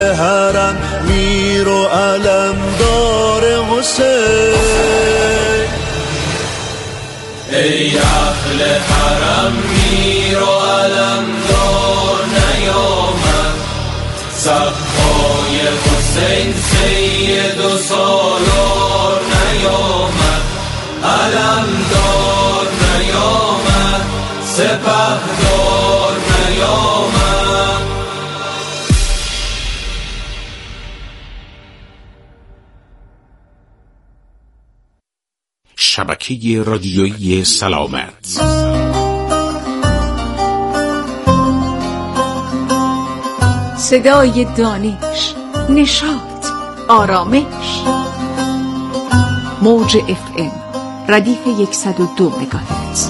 حرم میر و علمدار حسین. ای اهل حرم میر و علمدار نیامد، صفای حسین سید و سالار نیامد، علمدار نیامد، سپهدار نیامد. شبکه رادیویی سلامت. صدای دانش، نشاط، آرامش. موج FM ردیف 102 مگاهرتز.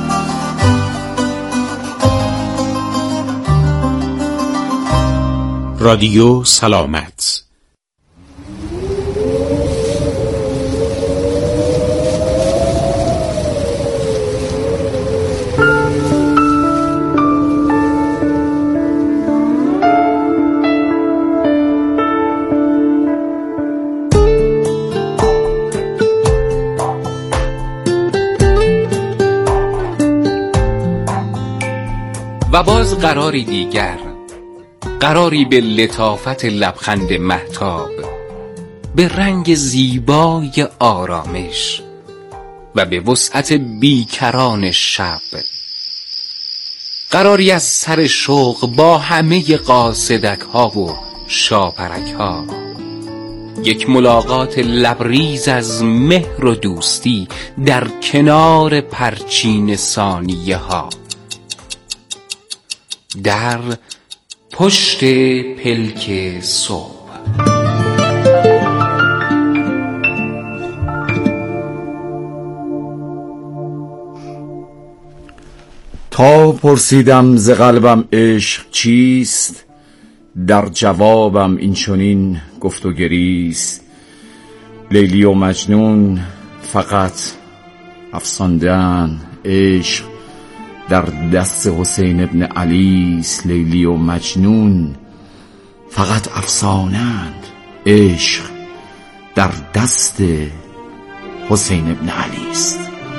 رادیو سلامت. و باز قراری دیگر، قراری به لطافت لبخند مهتاب، به رنگ زیبای آرامش و به وسعت بیکران شب، قراری از سر شوق با همه قاصدک ها و شاپرک ها، یک ملاقات لبریز از مهر و دوستی در کنار پرچین ثانیه ها، در پشت پلک صبح. تا پرسیدم ز قلبم عشق چیست، در جوابم این چنین گفت و گریست. لیلی و مجنون فقط افساندن، عشق در دست حسین ابن علی است. لیلی و مجنون فقط افسانند، عشق در دست حسین ابن علی است.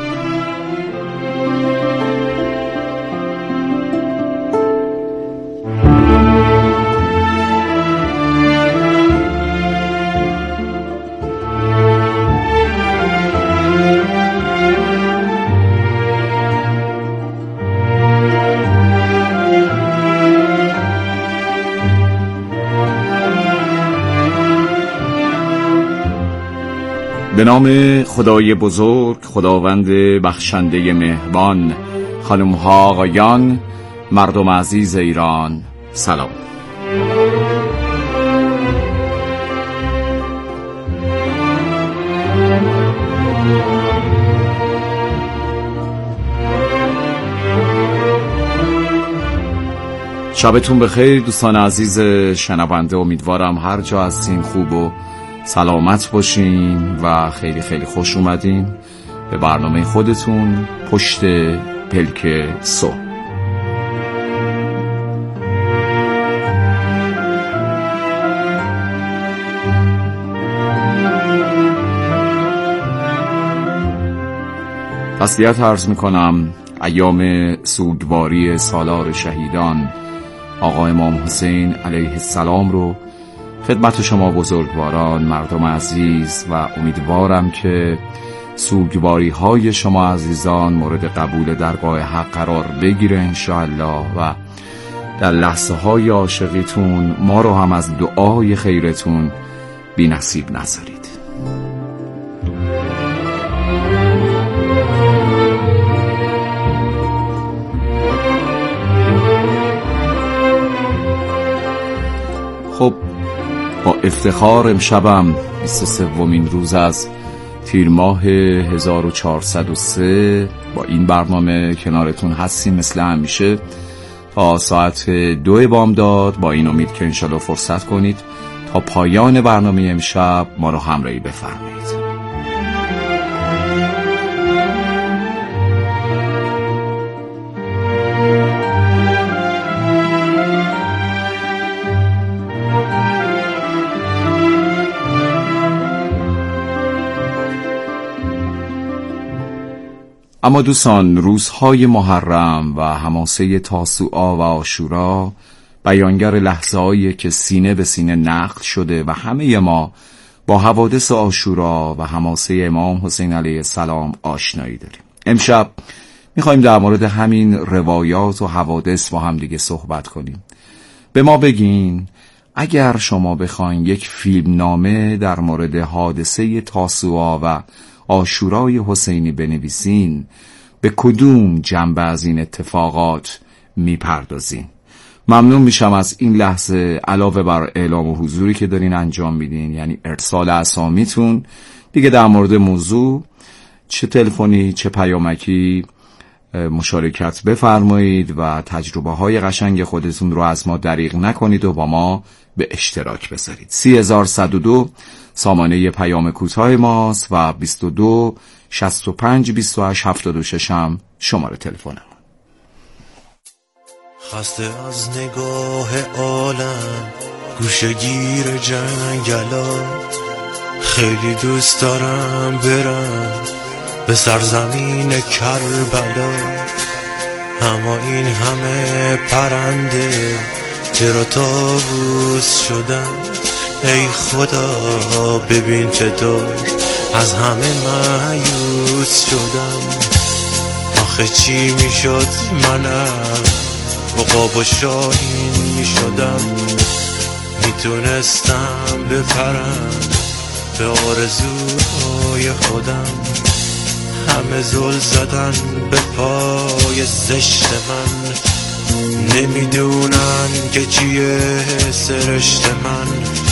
به نام خدای بزرگ، خداوند بخشنده مهربان. خانم ها آقایان، مردم عزیز ایران، سلام. شبتون بخیر دوستان عزیز شنونده. امیدوارم هر جا هستین خوب و سلامت باشین و خیلی خیلی خوش اومدین به برنامه خودتون پشت پلک صبح. تسلیت عرض میکنم. ایام سوگواری سالار شهیدان آقا امام حسین علیه السلام رو خدمت شما بزرگواران، مردم عزیز، و امیدوارم که سوگواری های شما عزیزان مورد قبول درگاه حق قرار بگیره انشاءالله و در لحظه های عاشقیتون ما رو هم از دعای خیرتون بی نصیب نذارید. خب با افتخار امشبم 23مین روز از تیر ماه 1403 با این برنامه کنارتون هستیم مثل همیشه تا ساعت 2 بامداد، با این امید که انشالله فرصت کنید تا پایان برنامه امشب ما رو همراهی بفرمایید. اما دوستان، روزهای محرم و حماسه تاسوعا و عاشورا بیانگر لحظه‌هایی که سینه به سینه نقل شده و همه ما با حوادث عاشورا و حماسه امام حسین علیه السلام آشنایی داریم. امشب میخوایم در مورد همین روایات و حوادث با هم دیگه صحبت کنیم. به ما بگین اگر شما بخواین یک فیلم نامه در مورد حادثه تاسوعا و عاشورای حسینی بنویسین، به کدوم جنبه از این اتفاقات میپردازین؟ ممنون میشم از این لحظه علاوه بر اعلام و حضوری که دارین انجام میدین، یعنی ارسال اسامیتون، دیگه در مورد موضوع چه تلفنی چه پیامکی مشارکت بفرمایید و تجربه های قشنگ خودتون رو از ما دریغ نکنید و با ما به اشتراک بذارید. 30102 سامانه پیام کوتاه ماست و 22 65 28 76 هم شماره تلفنم. خسته از نگاه عالم گوشه‌گیر جنگلات، خیلی دوست دارم برم به سرزمین کربلا، اما این همه پرنده چرا طاووس شدن؟ ای خدا ببین چطور از همه مایوس شدم. آخه چی میشد منم عقاب و شاهین میشدم، میتونستم بپرم به آرزوهای خودم. همه زل زدن به پای زشت من، نمیدونن که چیه سرشت من،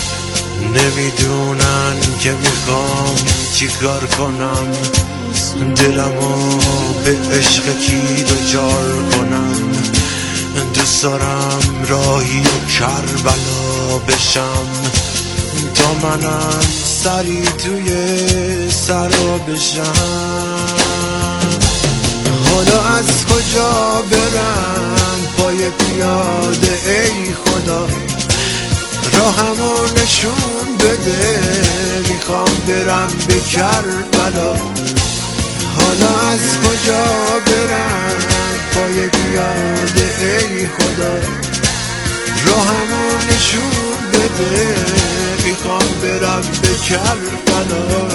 نمیدونن که میخوام چی کار کنم، دلمو به عشق کی دوچار کنم. دوست دارم راهی کربلا بشم تا منم سری توی سرا بشم. حالا از کجا برم پای پیاده ای خدا، راهمو نشون بده میخوام برم به کربلا. حالا از کجا برم پای پیاده ای خدا، راهمو نشون بده میخوام برم به کربلا.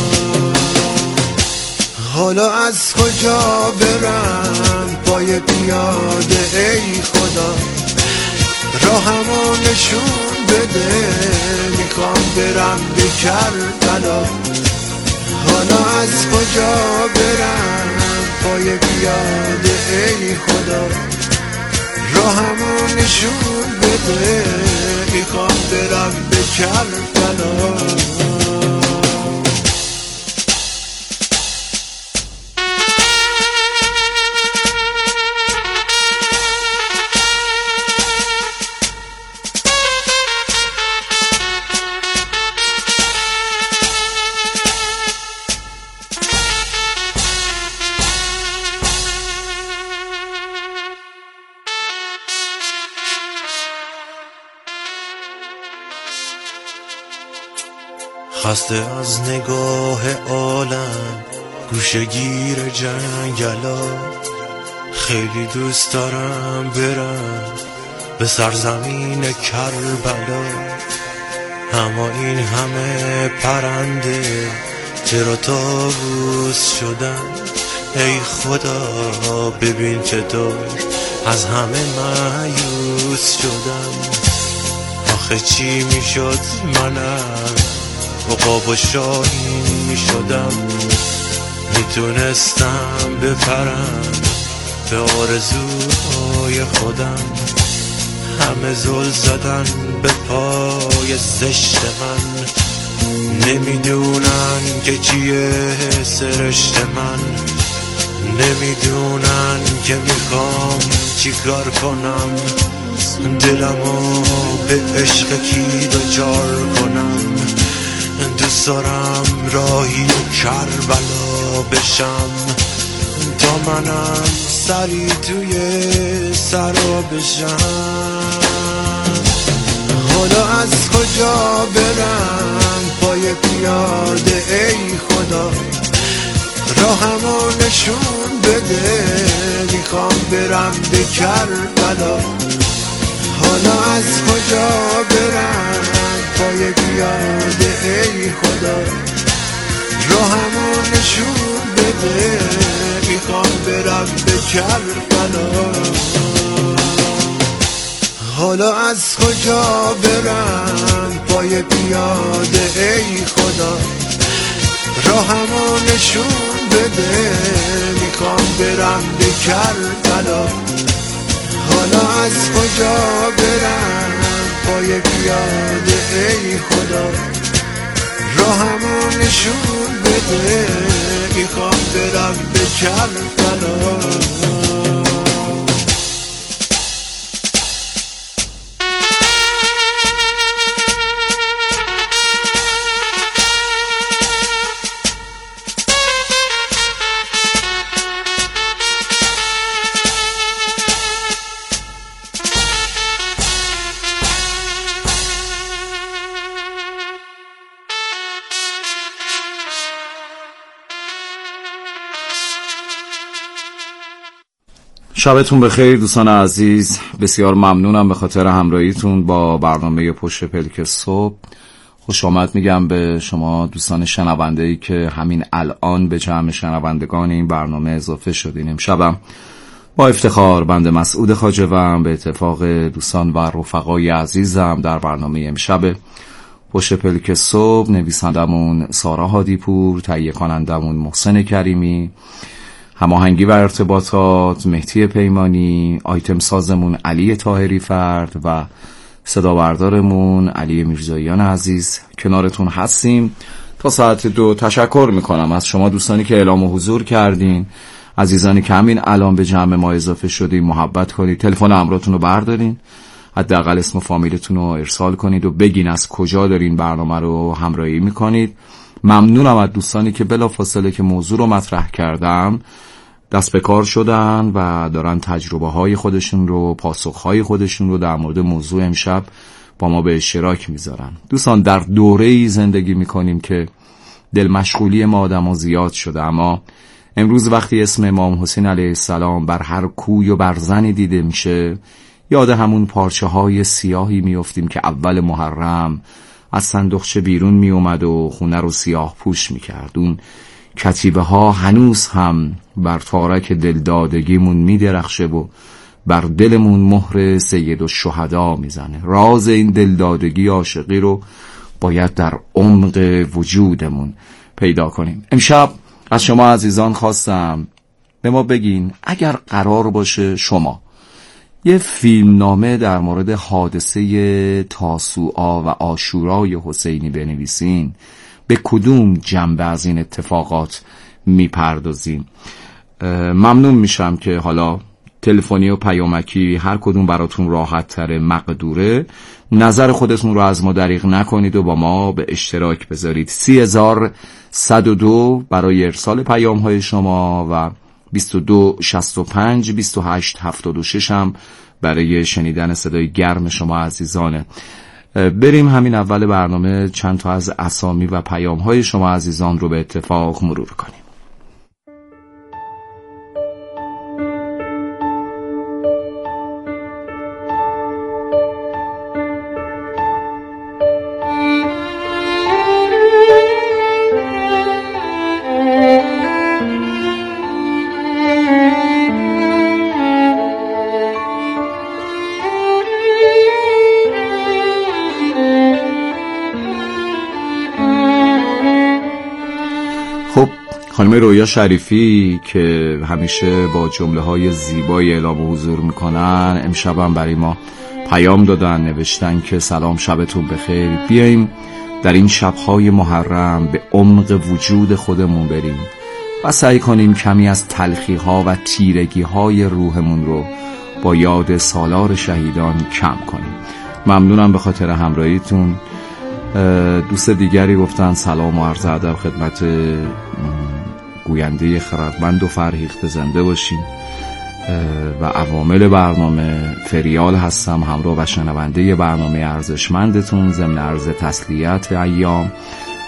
حالا از کجا برم پای پیاده ای خدا، راهمو نشون بده میخوام برم به کربلا. حالا از کجا برم پای پیاده ای خدا، راهمو نشون بده میخوام برم به کربلا. خسته از نگاه عالم گوشه‌گیر جنگلات، خیلی دوست دارم برم به سرزمین کربلا، اما این همه پرنده چرا طاووس شدن؟ ای خدا ببین چطور از همه مایوس شدم. آخه چی میشد منم عقاب و شاهین میشدم، میتونستم بپرم به آرزوهای خودم. همه زل زدن به پای زشت من، نمیدونن که چیه سرشت من، نمیدونن که میخوام چی کار کنم، دلمو به عشق کی دوچار کنم. دوست دارم راهی کربلا بشم تا منم سری توی سرا بشم. حالا از کجا برم پای پیاده ای خدا، راهمو نشون بده، میخوام برم به کربلا. حالا از کجا برم پای پیاده ای خدا، راهمو نشون بده، میخوام برم به کربلا. حالا از کجا برم پای پیاده ای خدا، راهمو نشون بده، میخوام برم به کربلا. حالا از کجا برم پای پیاده ای خدا، راهمو نشون بده، میخوام برم به کربلا. شبتون بخیر دوستان عزیز، بسیار ممنونم به خاطر همراهیتون با برنامه پشت پلک صبح. خوش آمد میگم به شما دوستان شنونده‌ای که همین الان به جمع شنوندگان این برنامه اضافه شدین. امشبم با افتخار بنده مسعود خواجه‌ام به اتفاق دوستان و رفقای عزیزم در برنامه امشب پشت پلک صبح، نویسندمون سارا هادیپور، تهیه کنندمون محسن کریمی، هماهنگی و ارتباطات مهدی پیمانی، آیتم سازمون علی طاهری فرد و صدا بردارمون علی میرزاییان عزیز. کنارتون هستیم تا ساعت 2. تشکر میکنم از شما دوستانی که اعلام حضور کردین، عزیزانی که همین الان به جمع ما اضافه شدین. محبت کنید، تلفن همراهتون رو بردارین، حداقل اسم و فامیلتون رو ارسال کنید و بگین از کجا دارین برنامه رو همراهی میکنید. ممنونم از دوستانی که بلافاصله که موضوع رو مطرح کردم دست به کار شدن و دارن تجربه های خودشون رو، پاسخ های خودشون رو در مورد موضوع امشب با ما به اشتراک میذارن. دوستان، در دوره‌ای زندگی میکنیم که دل مشغولی ما آدم‌ها زیاد شده، اما امروز وقتی اسم امام حسین علیه السلام بر هر کوی و برزنی دیده میشه، یاد همون پارچه های سیاهی میافتیم که اول محرم از صندوقچه بیرون میومد و خونه رو سیاه پوش میکرد. اون کتیبه ها هنوز هم بر تارک دلدادگیمون میدرخشه و بر دلمون مهر سید الشهدا میزنه. راز این دلدادگی عاشقی رو باید در عمق وجودمون پیدا کنیم. امشب از شما عزیزان خواستم به ما بگین اگر قرار باشه شما یه فیلمنامه در مورد حادثه تاسوعا و عاشورای حسینی بنویسین، به کدوم جنبه از این اتفاقات میپردازین؟ ممنون میشم که حالا تلفنی و پیامکی هر کدوم براتون راحت تره مقدوره، نظر خودتون رو از ما دریغ نکنید و با ما به اشتراک بذارید. 30102 برای ارسال پیام های شما و 2265 2876 هم برای شنیدن صدای گرم شما عزیزانه. بریم همین اول برنامه چند تا از اسامی و پیام های شما عزیزان رو به اتفاق مرور کنیم. خانم رویا شریفی که همیشه با جمله‌های زیبای اعلام حضور میکنن، امشبم برای ما پیام دادن، نوشتن که سلام، شبتون بخیر، بیاییم در این شب‌های محرم به عمق وجود خودمون بریم و سعی کنیم کمی از تلخی‌ها و تیرگی‌های روحمون رو با یاد سالار شهیدان کم کنیم. ممنونم به خاطر همراهیتون. دوست دیگری گفتن سلام و عرض ادب خدمت گوینده خردمند و فرهیخته، زنده باشین. و عوامل برنامه فریال هستم، همراه و شنونده برنامه ارزشمندتون، ضمن عرض تسلیت ایام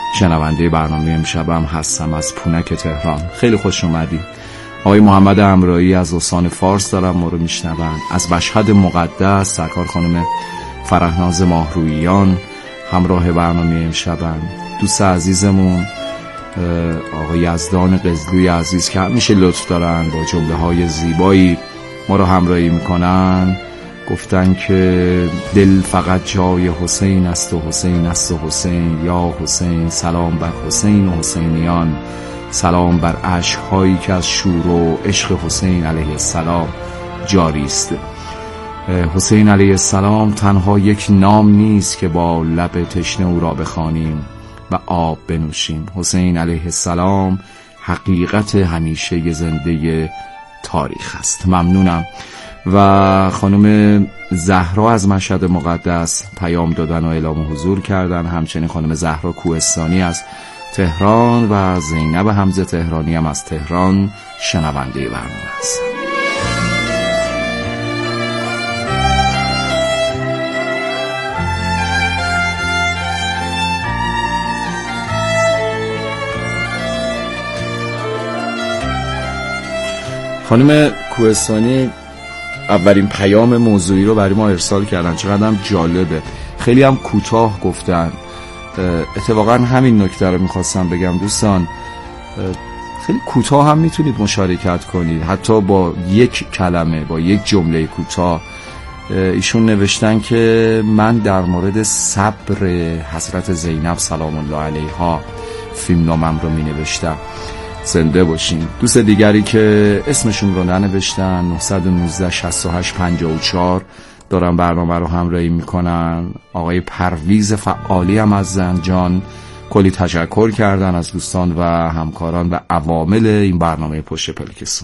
شنونده برنامه امشبم هستم از پونک تهران. خیلی خوش اومدید. آقای محمد امرایی از استان فارس دارم ما رو میشنون. از مشهد مقدس سرکار خانم فرهناز ماهرویان همراه برنامه امشبم. دوست عزیزمون آقای یزدان قزلوی عزیز که همیشه لطف دارن با جمله های زیبایی ما رو همراهی میکنن، گفتن که دل فقط جای حسین است و حسین است و حسین، یا حسین سلام بر حسین و حسینیان، سلام بر عشق‌هایی که از شور و عشق حسین علیه السلام جاری است. حسین علیه السلام تنها یک نام نیست که با لب تشنه او را بخوانیم و آب بنوشیم. حسین علیه السلام حقیقت همیشه زنده تاریخ است. ممنونم. و خانم زهرا از مشهد مقدس پیام دادن و اعلام حضور کردن، همچنین خانم زهرا کوهستانی از تهران و زینب حمزه تهرانی هم از تهران شنونده برنامه هستن. خانم کوهستانی اولین پیام موضوعی رو برای ما ارسال کردن، چقدر هم جالبه، خیلی هم کوتاه گفتن. اتفاقا همین نکته رو میخواستم بگم دوستان، خیلی کوتاه هم میتونید مشارکت کنید، حتی با یک کلمه، با یک جمله کوتاه. ایشون نوشتن که من در مورد صبر حضرت زینب سلام الله علیها فیلمنامه‌ام رو مینوشتم. زنده باشین. دوست دیگری که اسمشون رو ننوشتن 919 68 54 دارن برنامه رو همراهی میکنن. آقای پرویز فعالی هم از زنجان کلی تشکر کردن از دوستان و همکاران و عوامل این برنامه پشت پلک صبح.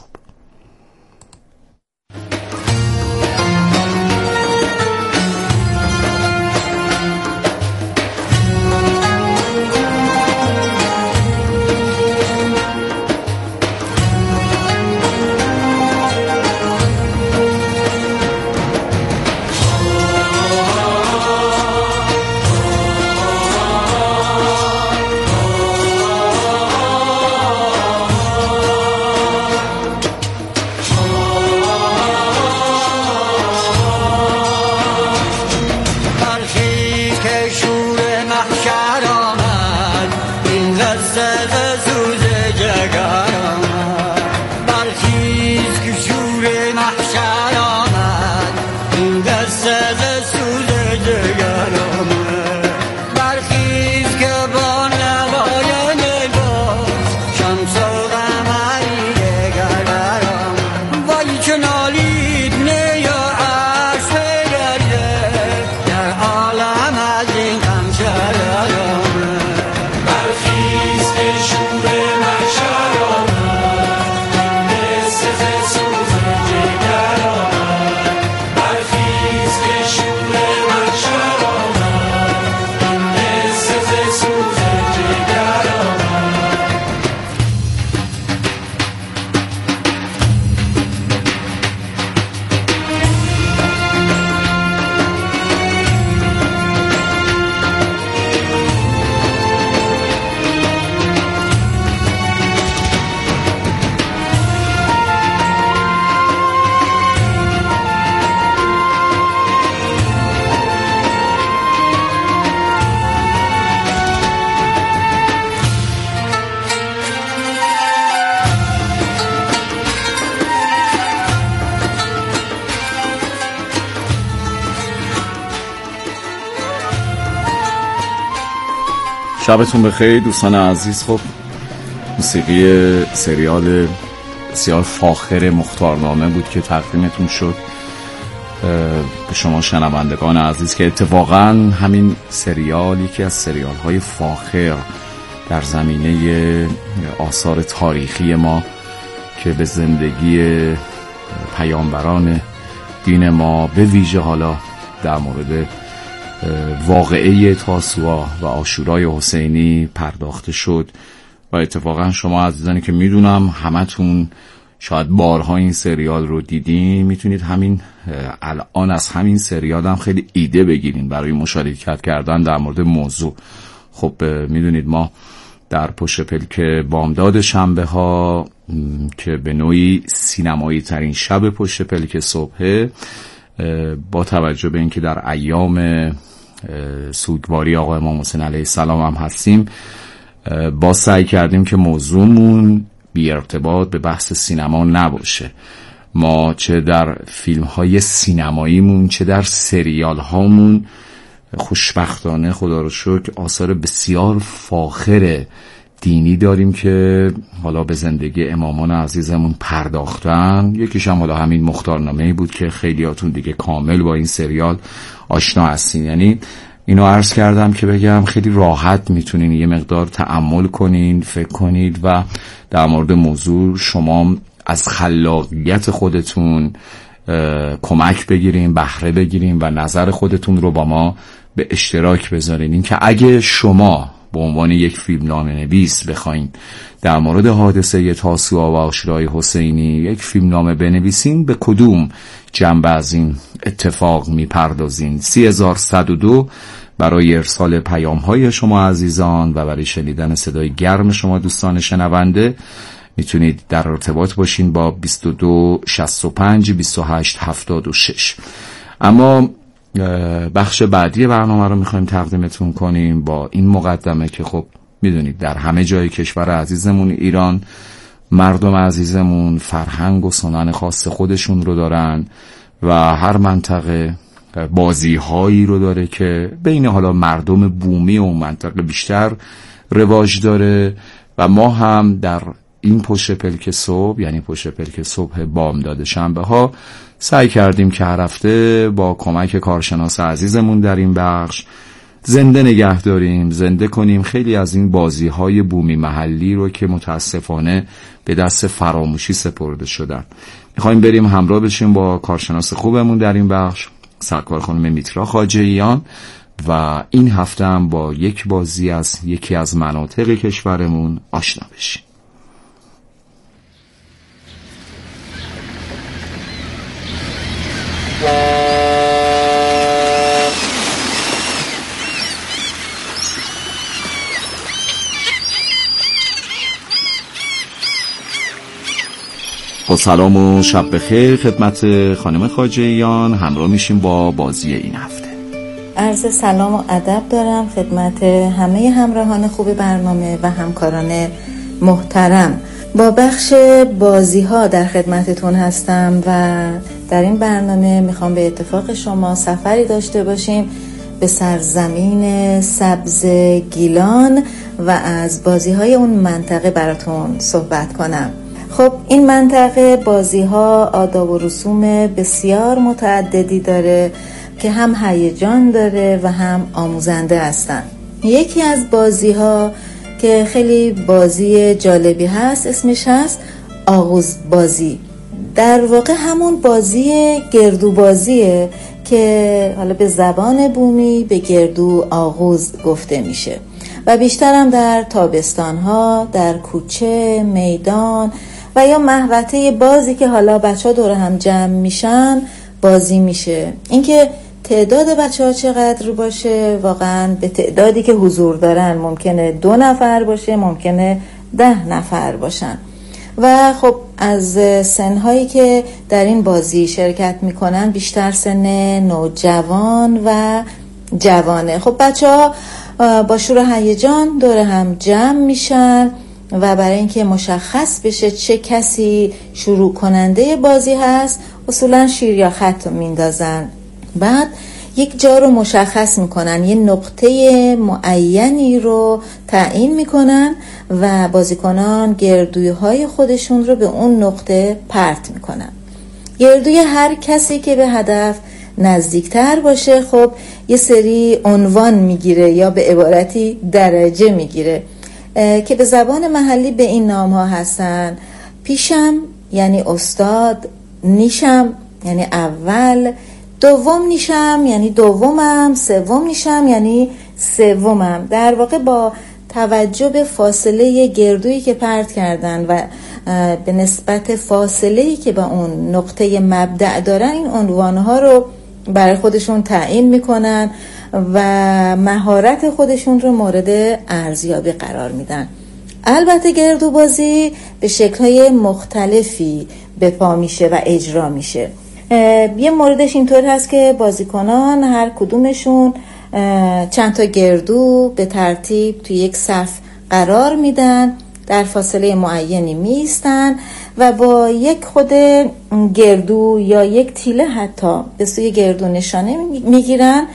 شبتون بخیر دوستان عزیز. خب موسیقی سریال بسیار فاخر مختارنامه بود که تقدیمتون شد به شما شنوندگان عزیز، که اتفاقا همین سریال یکی از سریال های فاخر در زمینه آثار تاریخی ما که به زندگی پیامبران دین ما به ویژه حالا در مورد واقعه تاسوعا و عاشورای حسینی پرداخته شد. و اتفاقا شما عزیزانی که میدونم همتون شاید بارها این سریال رو دیدین، میتونید همین الان از همین سریال هم خیلی ایده بگیرین برای مشارکت کردن در مورد موضوع. خب میدونید ما در پشت پلک بامداد شنبه ها که به نوعی سینمایی ترین شب پشت پلک صبح، با توجه به اینکه در ایام سوگواری آقای امام حسین علیه السلام هم هستیم، با سعی کردیم که موضوعمون بی ارتباط به بحث سینما نباشه. ما چه در فیلم های سینماییمون چه در سریال هامون خوشبختانه خدا رو شکر آثار بسیار فاخر دینی داریم که حالا به زندگی امامان عزیزمون پرداختن. یکیش هم حالا همین مختارنامه‌ای بود که خیلیاتون دیگه کامل با این سریال آشنا هستین. یعنی اینو عرض کردم که بگم خیلی راحت میتونین یه مقدار تأمل کنین، فکر کنید و در مورد موضوع شما از خلاقیت خودتون کمک بگیریم، بهره بگیریم و نظر خودتون رو با ما به اشتراک بذارین. این که اگه شما به عنوان یک فیلمنامه نویس بخواین در مورد حادثه تاسوعا و عاشورای حسینی یک فیلمنامه بنویسین، به کدوم جنبه از این اتفاق میپردازین؟ 30102 برای ارسال پیام های شما عزیزان و برای شنیدن صدای گرم شما دوستان شنونده میتونید در ارتباط باشین با 22 65 28 76. اما بخش بعدی برنامه رو میخوایم تقدیمتون کنیم با این مقدمه که خب میدونید در همه جای کشور عزیزمون ایران مردم عزیزمون فرهنگ و سنن خاص خودشون رو دارن و هر منطقه بازی هایی رو داره که بین حالا مردم بومی و منطقه بیشتر رواج داره و ما هم در این پشت پلک صبح، یعنی پشت پلک صبح بامداد شنبه ها، سعی کردیم که هر هفته با کمک کارشناس عزیزمون در این بخش زنده نگه داریم، زنده کنیم خیلی از این بازی های بومی محلی رو که متاسفانه به دست فراموشی سپرده شدن. میخوایم بریم همراه بشیم با کارشناس خوبمون در این بخش، سرکار خانم میترا خواجه‌ایان، و این هفته هم با یک بازی از یکی از مناطق کشورمون آشنا بشیم. با سلام و شب بخیر خدمت خانم خواجه‌ایان، همراه میشیم با بازی این هفته. عرض سلام و ادب دارم خدمت همه همراهان خوب برنامه و همکاران محترم. با بخش بازی ها در خدمتتون هستم و در این برنامه میخوام به اتفاق شما سفری داشته باشیم به سرزمین سبز گیلان و از بازی های اون منطقه براتون صحبت کنم. خب این منطقه بازی ها آداب و رسوم بسیار متعددی داره که هم هیجان داره و هم آموزنده هستن. یکی از بازی ها که خیلی بازی جالبی هست اسمش هست آغوز بازی. در واقع همون بازی گردو بازیه که حالا به زبان بومی به گردو آغوز گفته میشه و بیشتر هم در تابستان ها در کوچه، میدان و یا محوطه بازی که حالا بچه ها دور هم جمع میشن بازی میشه. اینکه تعداد بچه ها چقدر باشه واقعا به تعدادی که حضور دارن، ممکنه 2 نفر باشه، ممکنه 10 نفر باشن. و خب از سنهایی که در این بازی شرکت میکنن بیشتر سن نوجوان و جوانه. خب بچه ها با شور و هیجان دور هم جمع میشن و برای اینکه مشخص بشه چه کسی شروع کننده بازی هست اصولا شیر یا خط میندازن. بعد یک جا رو مشخص میکنن، یه نقطه معینی رو تعیین میکنن و بازیکنان گردوی های خودشون رو به اون نقطه پرت میکنن. گردوی هر کسی که به هدف نزدیکتر باشه خب یه سری عنوان میگیره یا به عبارتی درجه میگیره که به زبان محلی به این نام ها هستن: پیشم یعنی استاد، نیشم یعنی اول، دوم نیشم یعنی دومم، سوم نیشم یعنی سومم. در واقع با توجه به فاصله گردویی که پرت کردن و به نسبت فاصله‌ای که با اون نقطه مبدأ دارن این عنوانها رو برای خودشون تعیین میکنن و مهارت خودشون رو مورد ارزیابی قرار میدن. البته گردوبازی به شکل‌های مختلفی به پا میشه و اجرا میشه. یه موردش اینطور هست که بازیکنان هر کدومشون چند تا گردو به ترتیب توی یک صف قرار میدن، در فاصله معینی میستن و با یک خود گردو یا یک تیله حتی به سوی گردو نشانه میگیرن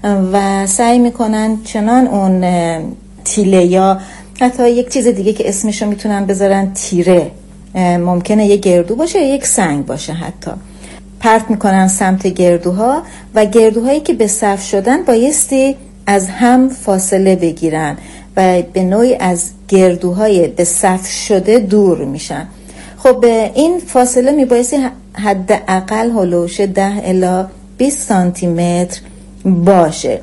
و سعی میکنن چنان اون تیله یا حتی یک چیز دیگه که اسمشو میتونن بذارن تیره، ممکنه یک گردو باشه یا یک سنگ باشه، حتی پرت میکنن سمت گردوها و گردوهایی که به صف شدن بایستی از هم فاصله بگیرن و به نوعی از گردوهای به صف شده دور میشن. خب این فاصله میبایستی حداقل هلوش 10 الی 20 سانتی متر باشه.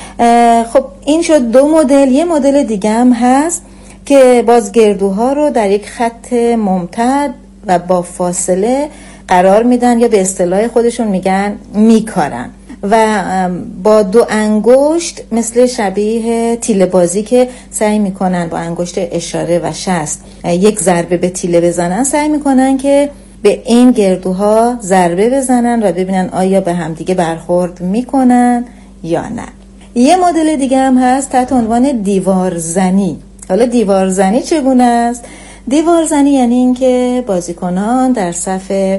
خب این شد دو مدل. یه مدل دیگه هم هست که باز گردوها رو در یک خط ممتد و با فاصله قرار میدن یا به اصطلاح خودشون میگن میکارن و با دو انگشت مثل شبیه تیله بازی که سعی میکنن با انگشت اشاره و شست یک ضربه به تیله بزنن، سعی میکنن که به این گردوها ضربه بزنن و ببینن آیا به همدیگه برخورد میکنن یا نه. یه مدل دیگه هم هست تحت عنوان دیوارزنی. حالا دیوارزنی چگونه است؟ دیوارزنی یعنی این که بازیکنان در صف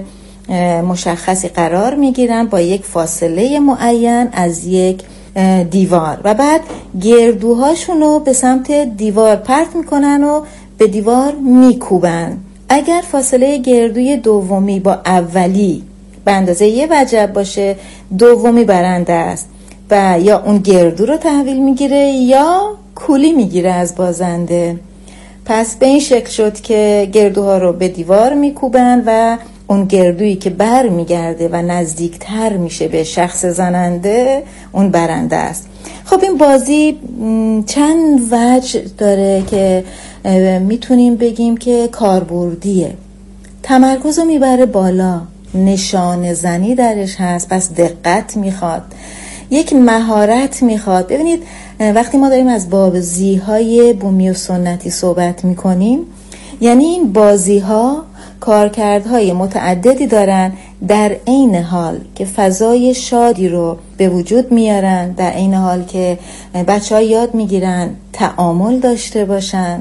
مشخصی قرار میگیرن با یک فاصله معین از یک دیوار و بعد گردوهاشون رو به سمت دیوار پرت میکنن و به دیوار میکوبن. اگر فاصله گردوی دومی با اولی به اندازه یه وجب باشه، دومی برنده است و یا اون گردو رو تحویل میگیره یا کولی میگیره از بازنده. پس به این شکل شد که گردوها رو به دیوار میکوبن و اون گردویی که بر میگرده و نزدیکتر میشه به شخص زننده اون برنده است. خب این بازی چند وجه داره که میتونیم بگیم که کاربردیه. تمرکز رو میبره بالا، نشانه زنی درش هست، پس دقت میخواد، یک مهارت میخواد. ببینید وقتی ما داریم از بازی‌های بومی و سنتی صحبت میکنیم، یعنی این بازی‌ها کارکردهای متعددی دارن، در عین حال که فضای شادی رو به وجود میارن، در عین حال که بچه‌ها یاد میگیرن تعامل داشته باشن،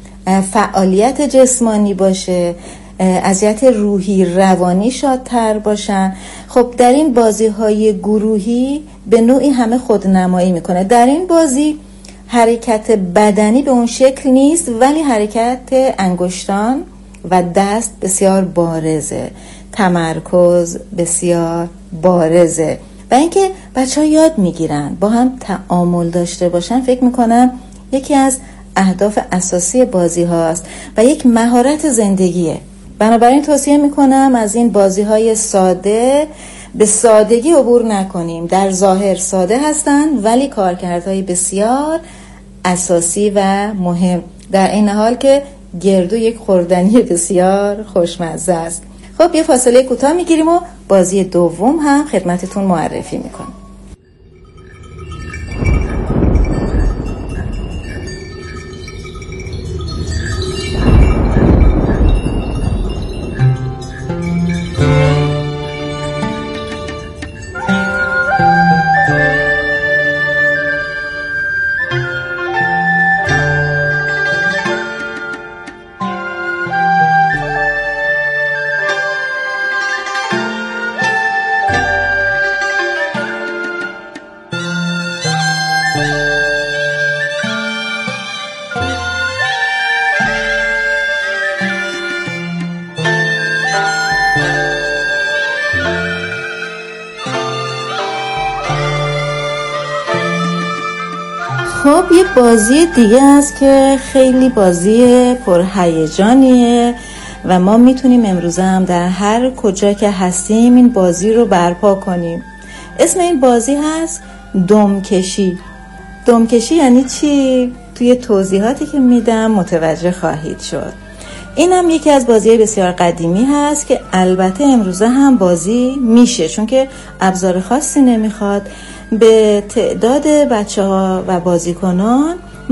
فعالیت جسمانی باشه، اذیت روحی روانی شادتر باشن. خب در این بازی‌های گروهی به نوعی همه خودنمایی میکنه. در این بازی حرکت بدنی به اون شکل نیست، ولی حرکت انگشتان و دست بسیار بارزه، تمرکز بسیار بارزه و اینکه بچه‌ها یاد میگیرن با هم تعامل داشته باشن. فکر میکنم یکی از اهداف اساسی بازی هاست و یک مهارت زندگیه. بنابراین توصیه میکنم از این بازی های ساده به سادگی عبور نکنیم. در ظاهر ساده هستن ولی کارکردهای بسیار اساسی و مهم، در این حال که گردو یک خوردنی بسیار خوشمزه است. خب یه فاصله کوتاه میگیریم و بازی دوم هم خدمتتون معرفی میکنم. خب یه بازی دیگه است که خیلی بازی پرهیجانیه و ما میتونیم امروز هم در هر کجا که هستیم این بازی رو برپا کنیم. اسم این بازی هست دمکشی. دمکشی یعنی چی؟ توی توضیحاتی که میدم متوجه خواهید شد. این هم یکی از بازی بسیار قدیمی هست که البته امروزه هم بازی میشه چون که ابزار خاصی نمیخواد. به تعداد بچه ها و بازیکنان